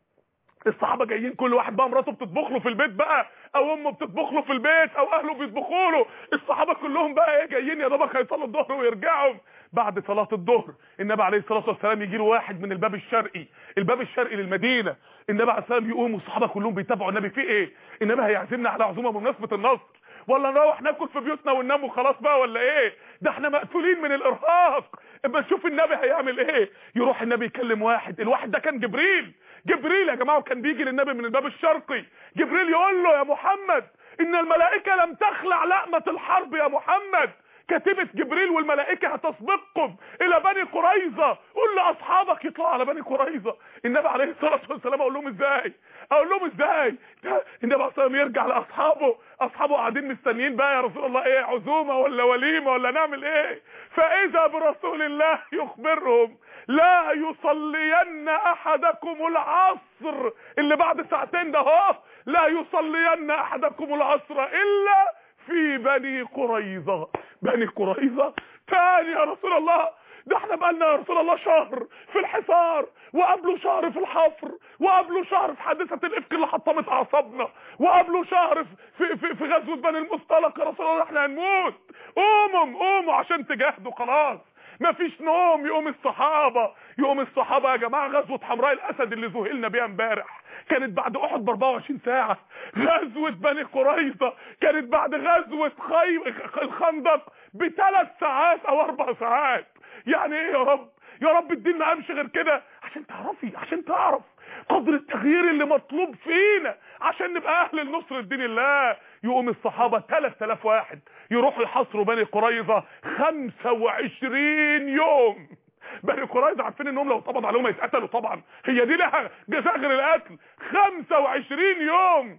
الصحابه جايين كل واحد بقى مراته بتطبخ له في البيت بقى، او امه بتطبخ له في البيت، او اهله بيطبخوا له، الصحابه كلهم بقى ايه جايين يا دوبك هيصلوا الظهر ويرجعوا. بعد صلاه الظهر النبي عليه الصلاه والسلام يجي له واحد من الباب الشرقي، الباب الشرقي للمدينه، النبي عليه الصلاه والسلام يقوم والصحابه كلهم بيتابعوا النبي في ايه؟ النبي هيعزمنا على عزومه بمناسبه النصر، ولا نروح ناكل في بيوتنا وننام وخلاص بقى ولا ايه؟ ده احنا مقتولين من الارهاق. اما نشوف النبي هيعمل ايه. يروح النبي يكلم واحد، الواحد ده كان جبريل، جبريل يا جماعه، وكان بيجي للنبي من الباب الشرقي. جبريل يقول له يا محمد ان الملائكه لم تخلع لقمه الحرب يا محمد، كتيبة جبريل والملائكة هتسبقكم الى بني قريظة، قول لاصحابك يطلعوا على بني قريظة. النبي عليه الصلاة والسلام اقول لهم ازاي اقول لهم ازاي النبي عليه الصلاة والسلام يرجع لاصحابه، اصحابه قاعدين مستنيين بقى يا رسول الله ايه، عزومة ولا وليمة ولا نعمل ايه؟ فاذا برسول الله يخبرهم لا يصلين احدكم العصر، اللي بعد ساعتين ده اهو، لا يصلين احدكم العصر الا في بني قريظة. بني قريظة تاني يا رسول الله؟ ده احنا بقالنا يا رسول الله شهر في الحصار، وقبله شهر في الحفر، وقبله شهر في حادثة الافك اللي حطمت اعصابنا، وقبله شهر في في في غزوة بني المصطلق يا رسول الله، احنا هنموت، قوموا قوموا عشان تجاهدوا خلاص، مفيش نوم. يقوم الصحابة يقوم الصحابة يا جماعة، غزوة حمراء الاسد اللي ذهلنا بيها امبارح كانت بعد احد ب أربعة وعشرين ساعة، غزوة بني قريظة كانت بعد غزوة خي... الخندق بثلاث ساعات او اربع ساعات. يعني ايه يا رب؟ يا رب الدين ما قامش غير كده عشان تعرفي، عشان تعرف قدر التغيير اللي مطلوب فينا عشان نبقى اهل النصر لدين الله. يقوم الصحابة ثلاثة آلاف واحد يروحوا يحاصروا بني قريظة خمسة وعشرين يوم. بني قريظة عارفين انهم لو طبعا عليهم يتقتلوا، طبعا هي دي لها جزاء غير القتل. خمسة وعشرين يوم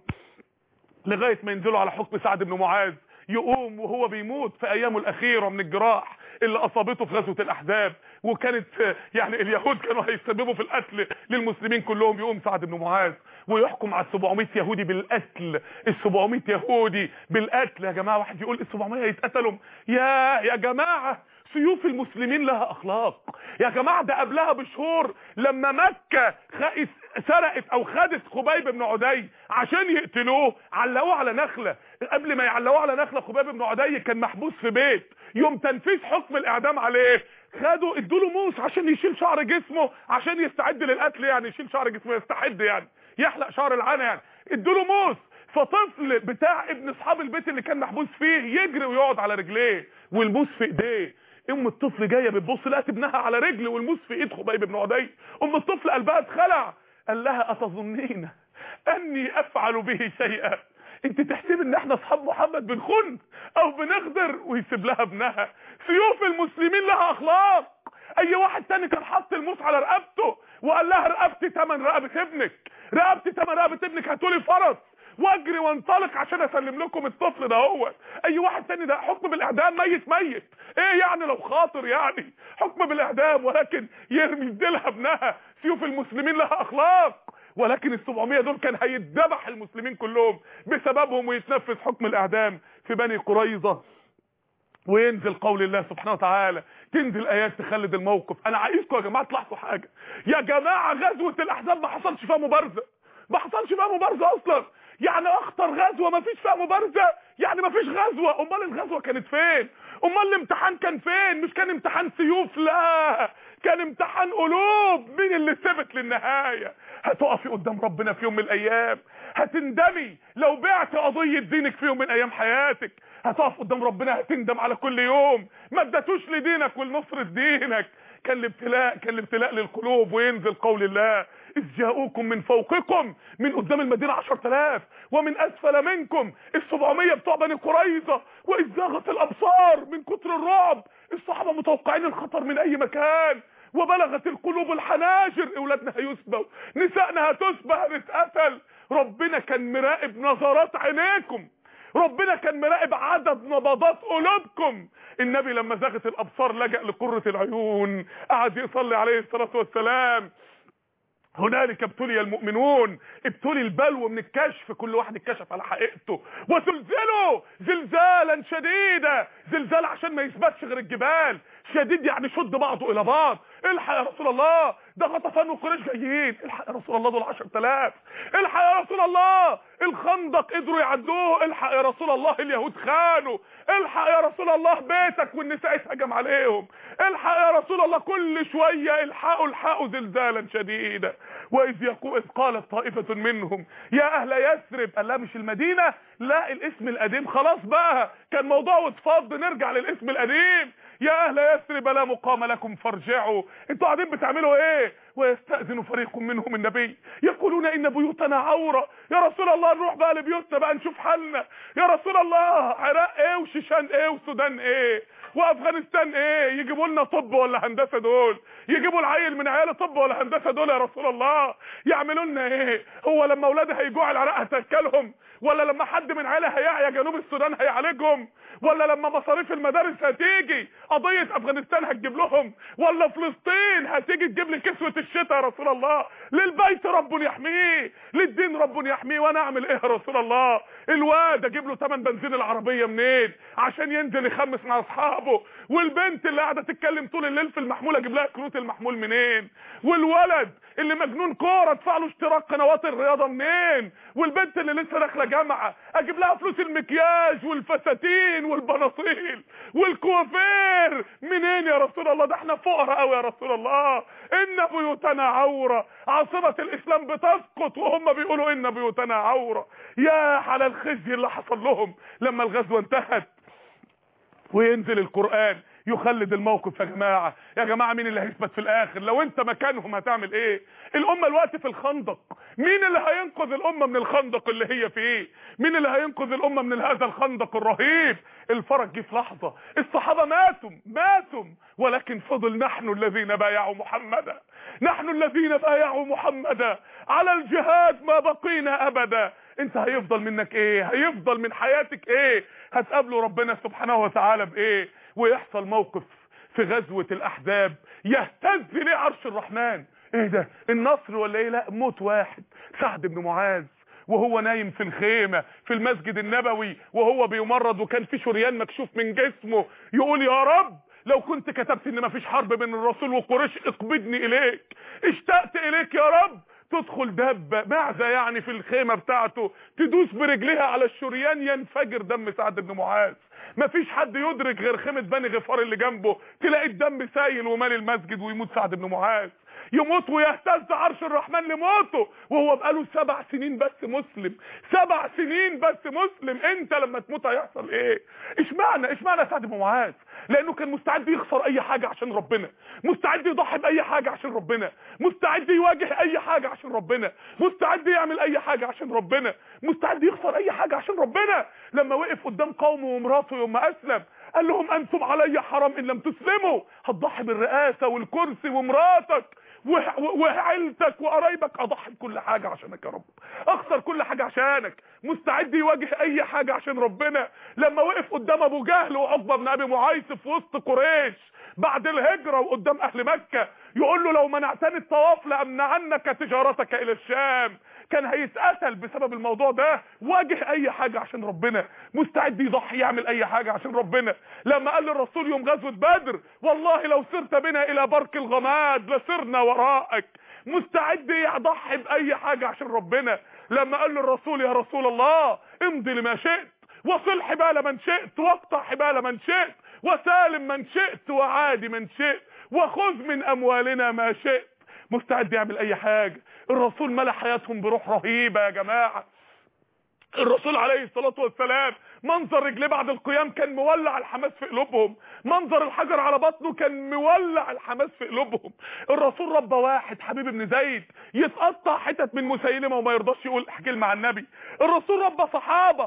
لغاية ما ينزلوا على حكم سعد بن معاذ، يقوم وهو بيموت في ايامه الاخيرة من الجراح اللي اصابته في غزوة الاحزاب، وكانت يعني اليهود كانوا هيسببوا في القتل للمسلمين كلهم. يقوم سعد بن معاذ ويحكم على سبعمائة يهودي بالقتل، ال سبعمائة يهودي بالقتل. يا جماعة واحد يقول ال سبعمائة يتقتلوا؟ يا يا جماعة سيوف المسلمين لها اخلاق يا جماعه. ده قبلها بشهور لما مكه سرقت او خدت خبيب بن عدي عشان يقتلوه، علقوه على نخله. قبل ما يعلقوه على نخله خبيب بن عدي كان محبوس في بيت، يوم تنفيذ حكم الاعدام عليه خدوا ادوا له موس عشان يشيل شعر جسمه عشان يستعد للقتل، يعني يشيل شعر جسمه يستعد، يعني يحلق شعر العانه، يعني ادوا له موس. فطفل بتاع ابن اصحاب البيت اللي كان محبوس فيه يجري ويقعد على رجليه والموس في ايديه. ام الطفل جايه بتبص لقت ابنها على رجل والموس في ايد خبيب بن عدي. ام الطفل قلبها اتخلع، قال لها اتظنين اني افعل به شيئا؟ انت تحسب ان احنا اصحاب محمد بنخن او بنغدر؟ ويسيب لها ابنها. سيوف المسلمين لها اخلاق. اي واحد تاني كان حط الموس على رقبته وقال لها رقبتي تمن رقبه ابنك، رقبتي تمن رقبه ابنك، هاتولي فرس واجري وانطلق عشان اسلم لكم الطفل ده. هو اي واحد تاني ده حكم بالاعدام، ميت ميت. ايه يعني لو خاطر يعني حكم بالاعدام، ولكن يرمي يديلها ابنها. سيوف المسلمين لها اخلاق، ولكن السبعمية دول كان هيتذبح المسلمين كلهم بسببهم ويتنفذ حكم الاعدام في بني قريظه. وينزل قول الله سبحانه وتعالى، تنزل ايات تخلد الموقف. انا عايزكم يا جماعه تلاحظوا حاجه، يا جماعه غزوه الاحزاب ما حصلش فيها مبارزه، ما حصلش فيها مبارزه اصلا. يعني اخطر غزوه ما فيش فيها مبارزه، يعني ما فيش غزوه. امال الغزوه كانت فين؟ امال الامتحان كان فين؟ مش كان امتحان سيوف، لا كان امتحان قلوب. مين اللي ثبت للنهايه؟ هتقفي قدام ربنا في يوم من الايام، هتندمي لو بعت قضيه دينك في يوم من ايام حياتك. هتقف قدام ربنا هتندم على كل يوم ما اديتوش لدينك ولنصرة دينك. كان الابتلاء كان الابتلاء للقلوب. وينزل قول الله، إذ جاءوكم من فوقكم، من قدام المدينة عشرة آلاف، ومن أسفل منكم السبعمية بتوع بني قريظة، وإذ زاغت الأبصار من كتر الرعب. الصحابة متوقعين الخطر من أي مكان، وبلغت القلوب الحناجر. اولادنا هيسبوا، نسائنا هتسبى، هنتقتل. ربنا كان مراقب نظرات عينيكم، ربنا كان مراقب عدد نبضات قلوبكم. النبي لما زاغت الابصار لجأ لقرة العيون، قعد يصلي عليه الصلاة والسلام. هنالك ابتلي المؤمنون، ابتلي البلوى من الكشف، كل واحد اتكشف على حقيقته. وزلزلوا زلزالا شديدا، زلزال عشان ما يثبتش غير الجبال. شديد يعني شد بعضه الى بعض. الحق يا رسول الله، ده غطفان وقريش جايين. الحق يا رسول الله، دول عشرة آلاف. الحق يا رسول الله، الخندق قدروا يعدوه. الحق يا رسول الله، اليهود خانوا. الحق يا رسول الله، بيتك والنساء اتهجم عليهم. الحق يا رسول الله، كل شويه الحقوا الحقوا زلزالا شديدا. واذ يقول اذ قالت طائفه منهم يا اهل يثرب، قال لا مش المدينه، لا الاسم القديم خلاص بقى، كان موضوع واتفض، نرجع للاسم القديم. يا اهل يثرب لا مقام لكم فارجعوا. انتوا قاعدين بتعملوا ايه؟ ويستأذن فريق منهم النبي يقولون ان بيوتنا عورة. يا رسول الله نروح بقى لبيوتنا بقى نشوف حالنا. يا رسول الله، عراق ايه وشيشان ايه وسودان ايه وافغانستان ايه؟ يجيبوا لنا طب ولا هندسه دول؟ يجيبوا العيل من عيال طب ولا هندسه دول يا رسول الله؟ يعملوا لنا ايه؟ هو لما اولادها هيجوع العراق هتاكلهم؟ ولا لما حد من عيالها هيعيا جنوب السودان هيعالجهم؟ ولا لما مصاريف المدارس هتيجي قضيه افغانستان هتجيب لهم؟ ولا فلسطين هتيجي تجيب لي كسوه الشتاء يا رسول الله؟ للبيت رب يحميه، للدين رب يحميه، وانا اعمل ايه يا رسول الله؟ الواد اجيب له ثمن بنزين العربيه منين عشان ينزل يخمس مع اصحابه؟ والبنت اللي قاعده تتكلم طول الليل في المحمول اجيب لها كروت المحمول منين؟ والولد اللي مجنون كوره ادفع له اشتراك قنوات الرياضه منين؟ والبنت اللي لسه داخله جامعه اجيب لها فلوس المكياج والفساتين والبناطيل والكوافير منين يا رسول الله؟ ده احنا فقراء قوي يا رسول الله. ان بيوتنا عوره، عاصمه الاسلام بتسقط وهم بيقولوا ان بيوتنا عوره. يا على الخزي اللي حصل لهم لما الغزوه انتهت. وينزل القرآن يخلد الموقف. يا جماعه يا جماعه مين اللي هيثبت في الاخر؟ لو انت مكانهم هتعمل ايه؟ الامه الوقت في الخندق، مين اللي هينقذ الامه من الخندق اللي هي فيه؟ مين اللي هينقذ الامه من هذا الخندق الرهيب؟ الفرج جه في لحظه، الصحابه ماتوا ماتوا ولكن فضل نحن الذين بايعوا محمدا، نحن الذين بايعوا محمدا على الجهاد ما بقينا ابدا. انت هيفضل منك ايه؟ هيفضل من حياتك ايه؟ هتقابلوا ربنا سبحانه وتعالى بايه؟ ويحصل موقف في غزوة الاحزاب يهتز ليه عرش الرحمن. ايه ده؟ النصر ولا ايه؟ لا، موت واحد، سعد بن معاذ وهو نايم في الخيمة في المسجد النبوي وهو بيمرض وكان في شريان مكشوف من جسمه، يقول يا رب لو كنت كتبت ان مفيش حرب بين الرسول وقريش اقبضني اليك، اشتقت اليك يا رب. تدخل دبة معزة يعني في الخيمة بتاعته، تدوس برجلها على الشريان ينفجر دم سعد بن معاذ. مفيش حد يدرك غير خيمة بني غفار اللي جنبه، تلاقي الدم سايل ومال المسجد ويموت سعد بن معاذ. يموت ويهتز عرش الرحمن لموته وهو بقاله سبع سنين بس مسلم، سبع سنين بس مسلم. انت لما تموت هيحصل ايه؟ اشمعنى اشمعنى سعد بن معاذ؟ لانه كان مستعد يخسر اي حاجه عشان ربنا، مستعد يضحي باي حاجه عشان ربنا، مستعد يواجه اي حاجه عشان ربنا، مستعد يعمل اي حاجه عشان ربنا، مستعد يخسر اي حاجه عشان ربنا. لما وقف قدام قومه ومراته يوم ما اسلم قال لهم انتم علي حرام ان لم تسلموا. هتضحي بالرئاسه والكرسي ومراتك وعيلتك وقرايبك، اضحي بكل حاجه عشانك يا رب، اخسر كل حاجه عشانك، مستعد يواجه اي حاجه عشان ربنا. لما وقف قدام ابو جهل وعقبه بن ابي معيط في وسط قريش بعد الهجره وقدام اهل مكه، يقول له لو منعتني الطواف لامنعنك تجارتك الى الشام، كان هيتقتل بسبب الموضوع ده. واجه اي حاجه عشان ربنا، مستعد يضحي يعمل اي حاجه عشان ربنا. لما قال للرسول يوم غزوه بدر والله لو سرت بنا الى برك الغماد لسرنا وراءك، مستعد يضحي باي حاجه عشان ربنا. لما قال للرسول يا رسول الله امضي لما شئت وصل حبال من شئت واقطع حبال من شئت وسالم من شئت وعادي من شئت وخذ من اموالنا ما شئت، مستعد يعمل اي حاجه. الرسول ملأ حياتهم بروح رهيبه يا جماعه. الرسول عليه الصلاه والسلام منظر رجليه بعد القيام كان مولع الحماس في قلوبهم، منظر الحجر على بطنه كان مولع الحماس في قلوبهم. الرسول ربى واحد حبيب بن زيد يتقطع حتت من مسيلمه وما يرضاش يقول احكي مع النبي. الرسول ربى صحابه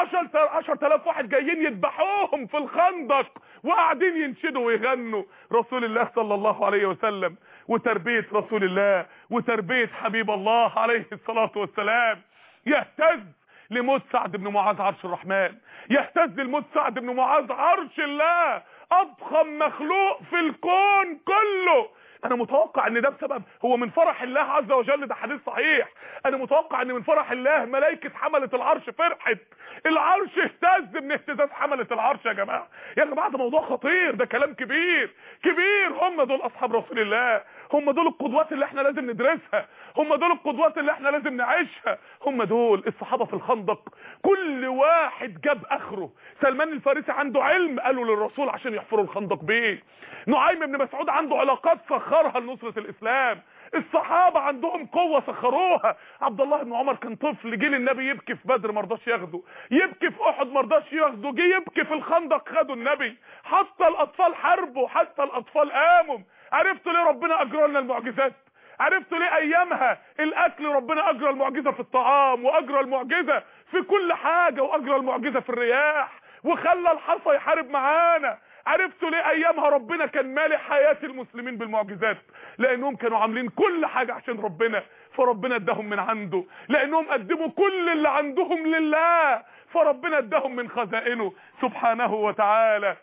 عشرة آلاف واحد جايين يذبحوهم في الخندق وقاعدين ينشدوا ويغنوا رسول الله صلى الله عليه وسلم. وتربيه رسول الله وتربيه حبيب الله عليه الصلاه والسلام. يهتز لموت سعد بن معاذ عرش الرحمن، يهتز لموت سعد بن معاذ عرش الله، اضخم مخلوق في الكون كله. انا متوقع ان ده بسبب هو من فرح الله عز وجل، ده حديث صحيح. انا متوقع ان من فرح الله ملائكه حمله العرش فرحت، العرش اهتز من اهتزاز حمله العرش. يا جماعه يا جماعه ده موضوع خطير، ده كلام كبير كبير. هم دول اصحاب رسول الله، هم دول القدوات اللي احنا لازم ندرسها، هم دول القدوات اللي احنا لازم نعيشها، هم دول الصحابه في الخندق. كل واحد جاب اخره. سلمان الفارسي عنده علم قالوا للرسول عشان يحفروا الخندق بيه. نعيم بن مسعود عنده علاقات سخرها لنصره الاسلام. الصحابه عندهم قوه سخروها. عبد الله بن عمر كان طفل جه للنبي يبكي في بدر ما رضاش ياخده، يبكي في احد ما رضاش ياخده، جه يبكي في الخندق خده النبي. حتى الاطفال حاربوا، حتى الاطفال قاموا. عرفتوا ليه ربنا اجرى لنا المعجزات؟ عرفتوا ليه ايامها الاكل ربنا اجرى المعجزه في الطعام واجرى المعجزه في كل حاجه واجرى المعجزه في الرياح وخلى الحصى يحارب معانا؟ عرفتوا ليه ايامها ربنا كان مالي حياه المسلمين بالمعجزات؟ لانهم كانوا عاملين كل حاجه عشان ربنا، فربنا اداهم من عنده. لانهم قدموا كل اللي عندهم لله، فربنا اداهم من خزائنه سبحانه وتعالى.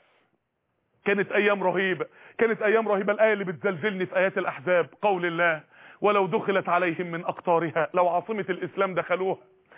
كانت ايام رهيبه، كانت ايام رهيبه. الايه اللي بتزلزلني في ايات الاحزاب قول الله ولو دخلت عليهم من اقطارها، لو عاصمه الاسلام دخلوها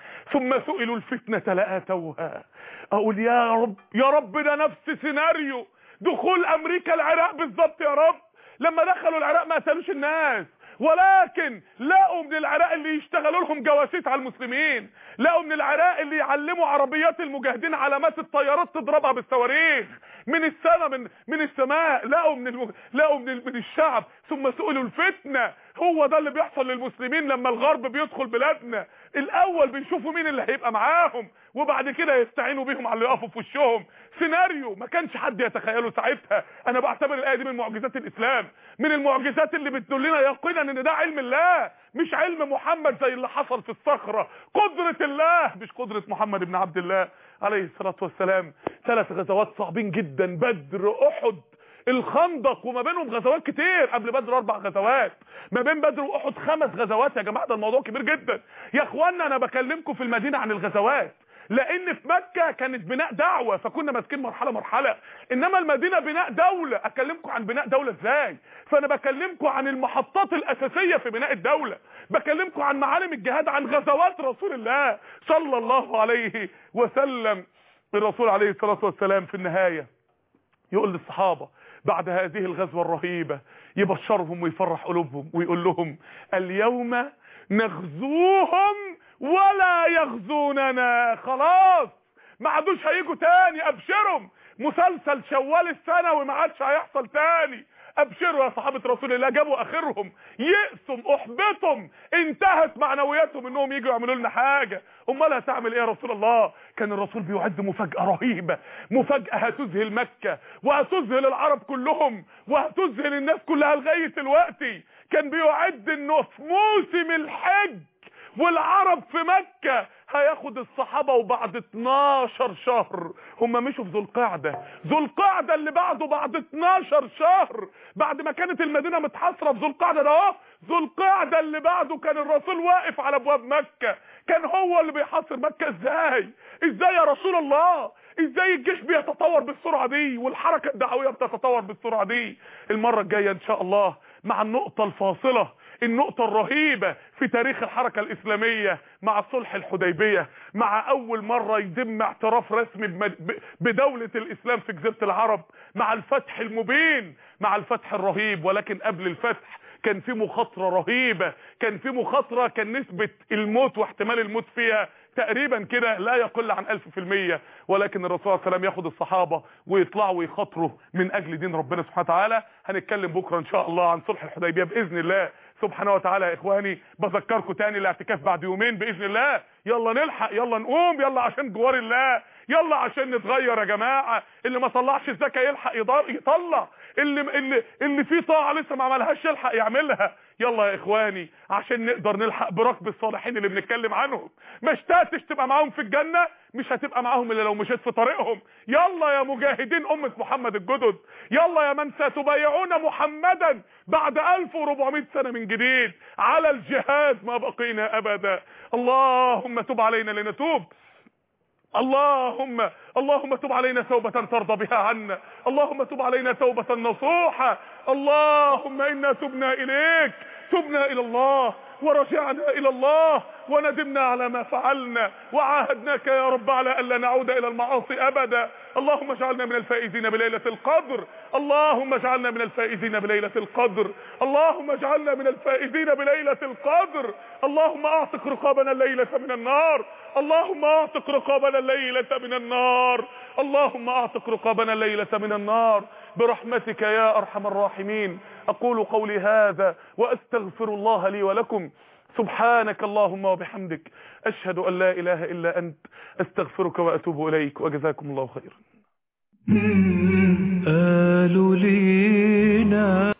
ثم سئلوا الفتنه لاتوها. اقول يا رب يا رب ده نفس سيناريو دخول امريكا العراق بالظبط يا رب. لما دخلوا العراق ما قتلوش الناس، ولكن لقوا من العراق اللي يشتغلوا لهم جواسيس على المسلمين، لقوا من العراق اللي يعلموا عربيات المجاهدين علامات الطيارات تضربها بالصواريخ من السماء، من من السماء. لقوا من المج... لقوا من, ال... من الشعب. ثم سئلوا الفتنه. هو ده اللي بيحصل للمسلمين لما الغرب بيدخل بلادنا. الاول بيشوفوا مين اللي هيبقى معاهم وبعد كده يستعينوا بيهم على اللي يقفوا في وشهم. سيناريو ما كانش حد يتخيله ساعتها. انا بعتبر الايه دي من معجزات الاسلام، من المعجزات اللي بتدلنا يقينا ان ده علم الله مش علم محمد زي اللي حصل في الصخره. قدره الله مش قدره محمد بن عبد الله عليه الصلاه والسلام. ثلاث غزوات صعبين جدا، بدر، احد، الخندق، وما بينهم غزوات كتير. قبل بدر اربع غزوات، ما بين بدر واحد خمس غزوات. يا جماعه ده الموضوع كبير جدا يا اخوانا. انا بكلمكم في المدينه عن الغزوات لان في مكه كانت بناء دعوه فكنا ماسكين مرحله مرحله، انما المدينه بناء دوله. اكلمكم عن بناء دوله ازاي؟ فانا بكلمكم عن المحطات الاساسيه في بناء الدوله، بكلمكم عن معالم الجهاد، عن غزوات رسول الله صلى الله عليه وسلم. الرسول عليه الصلاه والسلام في النهايه يقول للصحابه بعد هذه الغزوه الرهيبه، يبشرهم ويفرح قلوبهم ويقول لهم اليوم نغزوهم ولا يغزوننا. خلاص ما عادوش هيجوا تاني، ابشرهم. مسلسل شوال السنوي ما عادش هيحصل تاني. ابشروا يا صحابه رسول الله، جابوا اخرهم، يأسهم، احبطهم، انتهت معنوياتهم انهم يجوا يعملوا لنا حاجه. امال هتعمل ايه يا رسول الله؟ كان الرسول بيعد مفاجاه رهيبه، مفاجاه هتذهل مكه وهتذهل العرب كلهم وهتذهل الناس كلها لغايه دلوقتي. كان بيعد انه في موسم الحج والعرب في مكة هياخد الصحابة وبعد اتناشر شهر. هم مشوا في ذو القعدة، ذو القعدة اللي بعده بعد اتناشر شهر، بعد ما كانت المدينة متحصرة في ذو القعدة ده اهو، ذو القعدة اللي بعده كان الرسول واقف على ابواب مكة، كان هو اللي بيحاصر مكة. ازاي ازاي يا رسول الله؟ ازاي الجيش بيتطور بالسرعة دي والحركة الدعوية بتتطور بالسرعة دي؟ المرة الجاية ان شاء الله مع النقطة الفاصلة، النقطة الرهيبة في تاريخ الحركة الإسلامية، مع صلح الحديبية، مع أول مرة يتم اعتراف رسمي بدولة الإسلام في جزيرة العرب، مع الفتح المبين، مع الفتح الرهيب. ولكن قبل الفتح كان في مخاطرة رهيبة، كان في مخاطرة كان نسبة الموت واحتمال الموت فيها تقريبا كده لا يقل عن ألف في المية. ولكن الرسول صلى الله عليه وسلم ياخد الصحابة ويطلعوا ويخاطروا من أجل دين ربنا سبحانه وتعالى. هنتكلم بكرة إن شاء الله عن صلح الحديبية بإذن الله سبحانه وتعالى. يا إخواني بذكركم تاني الاعتكاف بعد يومين بإذن الله. يلا نلحق، يلا نقوم، يلا عشان جوار الله، يلا عشان نتغير يا جماعة. اللي ما طلعش الزكاة يلحق يطلع، اللي اللي اللي فيه طاعة لسه ما عملهاش يلحق يعملها. يلا يا إخواني عشان نقدر نلحق بركب الصالحين اللي بنتكلم عنهم. ما اشتاتش تبقى معاهم في الجنة، مش هتبقى معاهم الا لو مشيت في طريقهم. يلا يا مجاهدين أمة محمد الجدد، يلا يا من ستبايعون محمدا بعد ألف وأربعمائة سنة من جديد على الجهاد ما بقينا أبدا. اللهم تب علينا لنتوب، اللهم اللهم تب علينا توبة ترضى بها عنا، اللهم تب علينا توبة نصوحة. اللهم إنا تبنا إليك، تبنا إلى الله ورجعنا إلى الله وندمنا على ما فعلنا وعاهدناك يا رب على ألا نعود إلى المعاصي أبدا. اللهم اجعلنا من الفائزين بليلة القدر، اللهم اجعلنا من الفائزين بليلة القدر، اللهم اجعلنا من الفائزين بليلة القدر. اللهم اعتق رقابنا الليلة من النار، اللهم اعتق رقابنا الليلة من النار، اللهم اعتق رقابنا الليلة من النار برحمتك يا أرحم الراحمين. أقول قولي هذا وأستغفر الله لي ولكم. سبحانك اللهم وبحمدك، أشهد أن لا إله إلا أنت، أستغفرك وأتوب إليك، وجزاكم الله خيرا. قالوا لينا